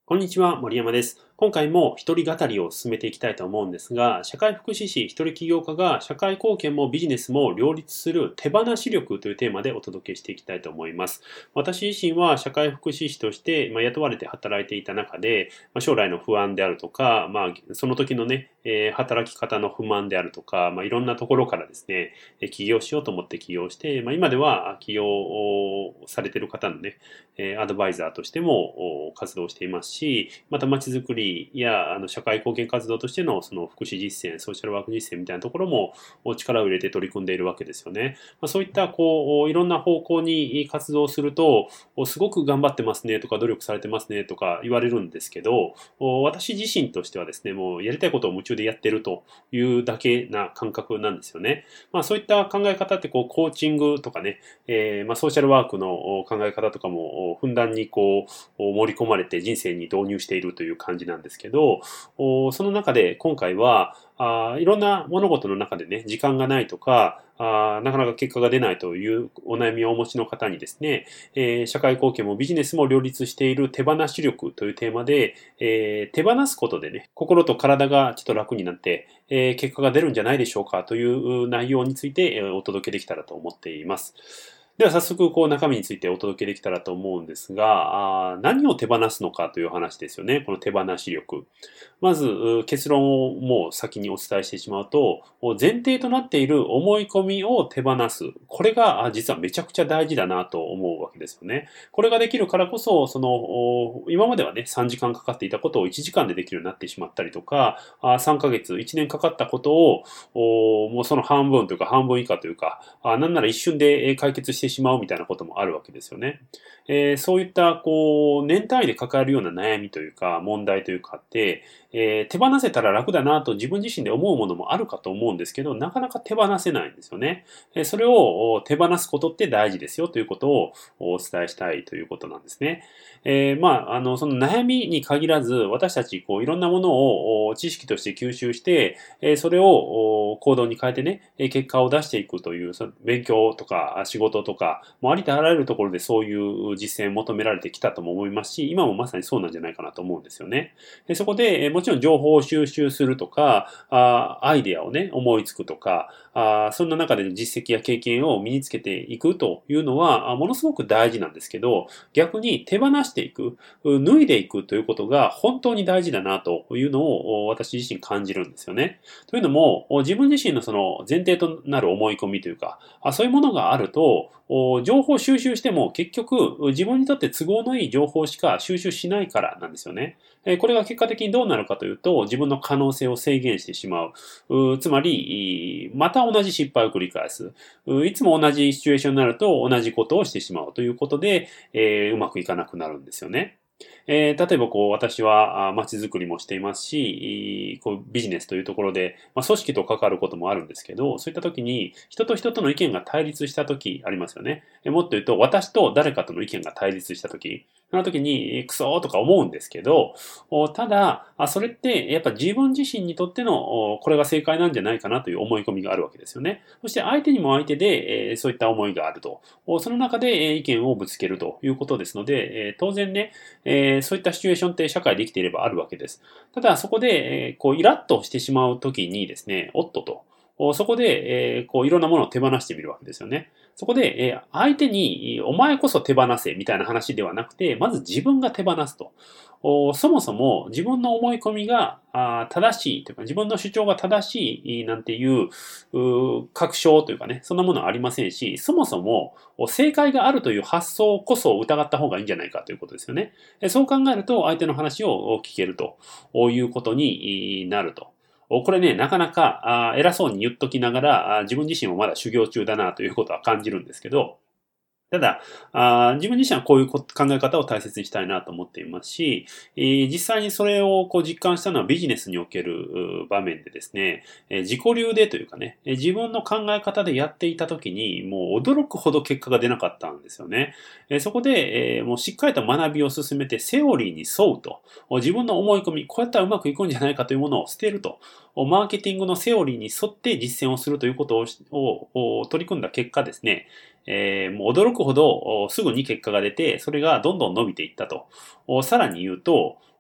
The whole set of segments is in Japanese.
こんにちは、森山です。今回も一人語りを進めていきたいと思うんですが、社会福祉士一人起業家が社会貢献もビジネスも両立する手放し力というテーマでお届けしていきたいと思います。私自身は社会福祉士として、雇われて働いていた中で、将来の不安であるとか、その時のね、働き方の不満であるとか、いろんなところからですね、起業しようと思って起業して、今では起業をされている方のね、アドバイザーとしても活動していますし、また街づくりや社会貢献活動としてのその福祉実践、ソーシャルワーク実践みたいなところも力を入れて取り組んでいるわけですよね。そういったいろんな方向に活動すると、すごく頑張ってますねとか努力されてますねとか言われるんですけど、私自身としてはですね、もうやりたいことを夢中でやってるというだけな感覚なんですよね。そういった考え方ってコーチングとかね、ソーシャルワークの考え方とかもふんだんに盛り込まれて人生に導入しているという感じなんですけど、その中で今回はいろんな物事の中でね、時間がないとか、なかなか結果が出ないというお悩みをお持ちの方にですね、社会貢献もビジネスも両立している手放し力というテーマで、手放すことでね、心と体がちょっと楽になって、結果が出るんじゃないでしょうかという内容についてお届けできたらと思っています。では早速中身についてお届けできたらと思うんですが、何を手放すのかという話ですよね。この手放し力。まず結論をもう先にお伝えしてしまうと、前提となっている思い込みを手放す。これが実はめちゃくちゃ大事だなと思うわけですよね。これができるからこそ、今まではね、3時間かかっていたことを1時間でできるようになってしまったりとか、3ヶ月、1年かかったことを、もうその半分というか半分以下というか、なんなら一瞬で解決してしまうみたいなこともあるわけですよね。そういった年単位で抱えるような悩みというか問題というかって、手放せたら楽だなと自分自身で思うものもあるかと思うんですけど、なかなか手放せないんですよね。それを手放すことって大事ですよということをお伝えしたいということなんですね。その悩みに限らず、私たちいろんなものを知識として吸収して、それを行動に変えてね、結果を出していくという、その勉強とか仕事とか、もうありとあらゆるところでそういう実践を求められてきたとも思いますし、今もまさにそうなんじゃないかなと思うんですよね。そこで、もちろん情報を収集するとか、アイデアをね、思いつくとか、そんな中で実績や経験を身につけていくというのは、ものすごく大事なんですけど、逆に手放していく、脱いでいくということが本当に大事だなというのを私自身感じるんですよね。というのも、自分自身のその前提となる思い込みというか、そういうものがあると、情報収集しても結局自分にとって都合のいい情報しか収集しないからなんですよね。これが結果的にどうなるかというと、自分の可能性を制限してしまう。つまり、また同じ失敗を繰り返す。いつも同じシチュエーションになると同じことをしてしまうということで、うまくいかなくなるんですよね。例えば私は街づくりもしていますし、ビジネスというところで、組織と関わることもあるんですけど、そういった時に人と人との意見が対立した時ありますよね。もっと言うと私と誰かとの意見が対立した時、その時にクソーとか思うんですけど、ただ、それってやっぱ自分自身にとってのこれが正解なんじゃないかなという思い込みがあるわけですよね。そして相手にも相手でそういった思いがあると。その中で意見をぶつけるということですので、当然ね、そういったシチュエーションって社会で生きていればあるわけです。ただそこで、イラッとしてしまうときにですね、おっとと、そこで、いろんなものを手放してみるわけですよね。そこで、相手に、お前こそ手放せみたいな話ではなくて、まず自分が手放すと。そもそも自分の思い込みが正しいというか、自分の主張が正しいなんていう確証というかね、そんなものはありませんし、そもそも正解があるという発想こそ疑った方がいいんじゃないかということですよね。そう考えると相手の話を聞けるということになると。これね、なかなか偉そうに言っときながら自分自身もまだ修行中だなということは感じるんですけど、ただ、自分自身はこういう考え方を大切にしたいなと思っていますし、実際にそれを実感したのはビジネスにおける場面でですね、自己流でというかね、自分の考え方でやっていた時に、もう驚くほど結果が出なかったんですよね。そこで、もうしっかりと学びを進めてセオリーに沿うと、自分の思い込み、こうやったらうまくいくんじゃないかというものを捨てると、マーケティングのセオリーに沿って実践をするということを取り組んだ結果ですね、もう驚くほどすぐに結果が出て、それがどんどん伸びていったと。さらに言うと、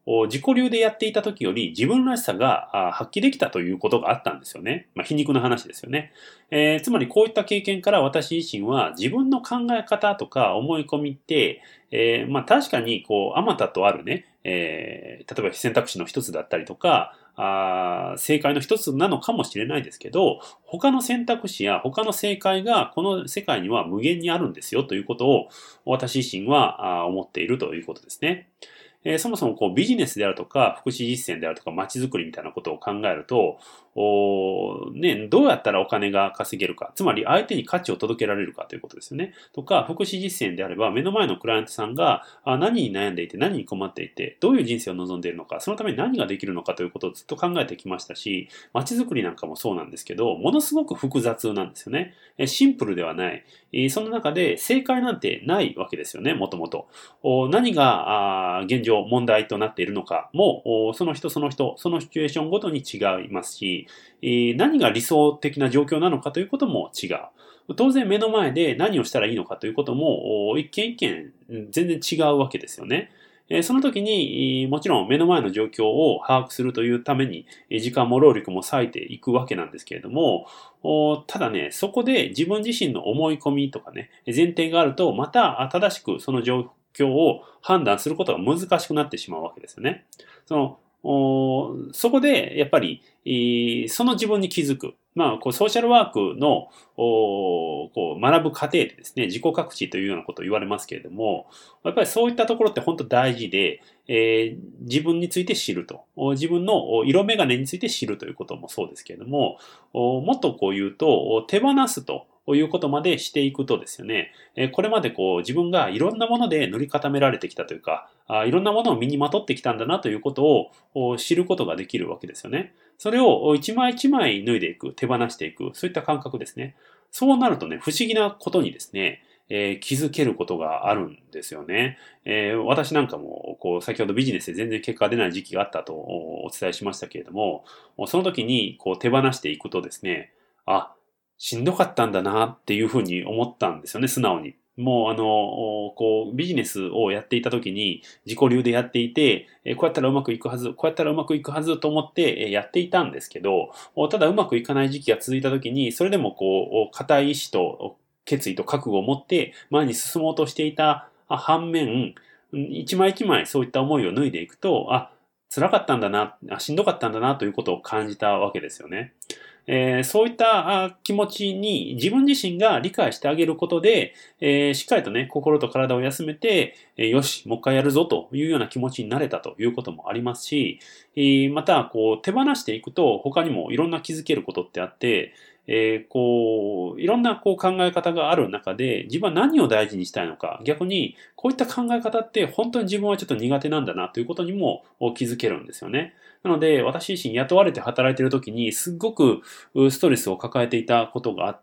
自己流でやっていた時より自分らしさが発揮できたということがあったんですよね。まあ、皮肉な話ですよね。つまりこういった経験から私自身は自分の考え方とか思い込みって、まあ、確かにあまたとあるね、例えば選択肢の一つだったりとか、正解の一つなのかもしれないですけど、他の選択肢や他の正解がこの世界には無限にあるんですよということを私自身は思っているということですね。そもそもビジネスであるとか、福祉実践であるとか、街づくりみたいなことを考えると、どうやったらお金が稼げるか、つまり相手に価値を届けられるかということですよね。とか、福祉実践であれば、目の前のクライアントさんが何に悩んでいて、何に困っていて、どういう人生を望んでいるのか、そのために何ができるのかということをずっと考えてきましたし、街づくりなんかもそうなんですけど、ものすごく複雑なんですよね。シンプルではない。その中で正解なんてないわけですよね、もともと。何が現状問題となっているのかも、その人その人、そのシチュエーションごとに違いますし、何が理想的な状況なのかということも違う。当然目の前で何をしたらいいのかということも、一見一見全然違うわけですよね。その時に、もちろん目の前の状況を把握するというために、時間も労力も割いていくわけなんですけれども、ただね、そこで自分自身の思い込みとかね、前提があると、また正しくその状況を判断することが難しくなってしまうわけですよね。そこで、やっぱり、その自分に気づく。まあ、ソーシャルワークの、学ぶ過程でですね、自己覚知というようなことを言われますけれども、やっぱりそういったところって本当大事で、自分について知ると。自分の色眼鏡について知るということもそうですけれども、もっと言うと、手放すということまでしていくとですよね、これまで自分がいろんなもので塗り固められてきたというか、いろんなものを身にまとってきたんだなということを知ることができるわけですよね。それを一枚一枚脱いでいく、手放していく、そういった感覚ですね。そうなるとね、不思議なことにですね、気づけることがあるんですよね。私なんかも、先ほどビジネスで全然結果が出ない時期があったとお伝えしましたけれども、その時に手放していくとですね、あ、しんどかったんだなっていうふうに思ったんですよね、素直に。もうビジネスをやっていた時に自己流でやっていて、こうやったらうまくいくはず、こうやったらうまくいくはずと思ってやっていたんですけど、ただうまくいかない時期が続いた時に、それでも固い意志と決意と覚悟を持って前に進もうとしていた反面、一枚一枚そういった思いを脱いでいくと、辛かったんだな、しんどかったんだなということを感じたわけですよね。そういった気持ちに自分自身が理解してあげることで、しっかりとね、心と体を休めて、よし、もう一回やるぞというような気持ちになれたということもありますし、また、手放していくと他にもいろんな気づけることってあって、いろんな考え方がある中で、自分は何を大事にしたいのか、逆に、こういった考え方って本当に自分はちょっと苦手なんだなということにも気づけるんですよね。なので、私自身雇われて働いている時に、すっごくストレスを抱えていたことがあって、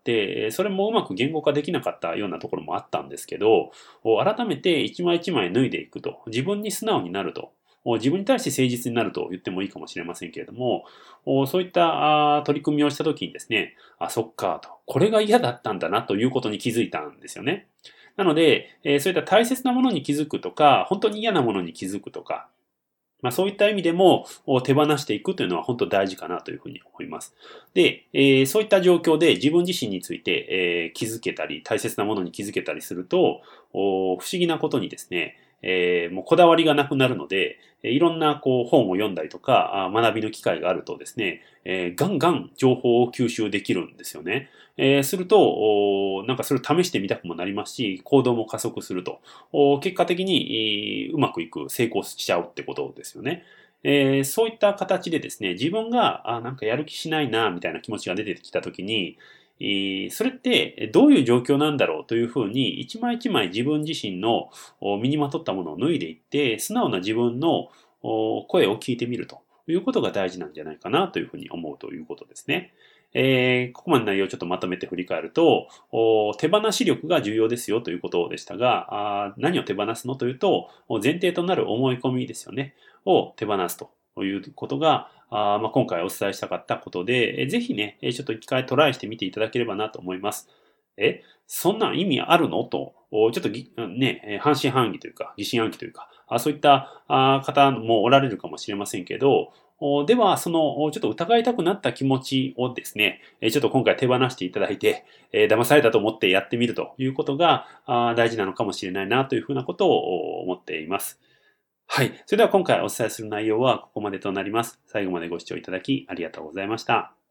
それもうまく言語化できなかったようなところもあったんですけど、改めて一枚一枚脱いでいくと、自分に素直になると、自分に対して誠実になると言ってもいいかもしれませんけれども、そういった取り組みをした時にですね、そっかと、これが嫌だったんだなということに気づいたんですよね。なので、そういった大切なものに気づくとか、本当に嫌なものに気づくとか、そういった意味でも手放していくというのは本当大事かなというふうに思います。で、そういった状況で自分自身について、気づけたり、大切なものに気づけたりすると、不思議なことにですね、もうこだわりがなくなるので、いろんな本を読んだりとか、学びの機会があるとですね、ガンガン情報を吸収できるんですよね。すると、なんかそれを試してみたくもなりますし、行動も加速すると。結果的にうまくいく、成功しちゃうってことですよね。そういった形でですね、自分が、なんかやる気しないな、みたいな気持ちが出てきたときに、それってどういう状況なんだろうというふうに、一枚一枚自分自身の身にまとったものを脱いでいって、素直な自分の声を聞いてみるということが大事なんじゃないかなというふうに思うということですね。ここまでの内容をちょっとまとめて振り返ると、手放し力が重要ですよということでしたが、何を手放すのというと、前提となる思い込みですよね、を手放すということが、今回お伝えしたかったことで、ぜひね、ちょっと一回トライしてみていただければなと思います。そんなん意味あるのと、ちょっとね、半信半疑というか、疑心暗鬼というか、 そういった方もおられるかもしれませんけど、では、ちょっと疑いたくなった気持ちをですね、ちょっと今回手放していただいて、騙されたと思ってやってみるということが大事なのかもしれないなというふうなことを思っています。はい。それでは今回お伝えする内容はここまでとなります。最後までご視聴いただきありがとうございました。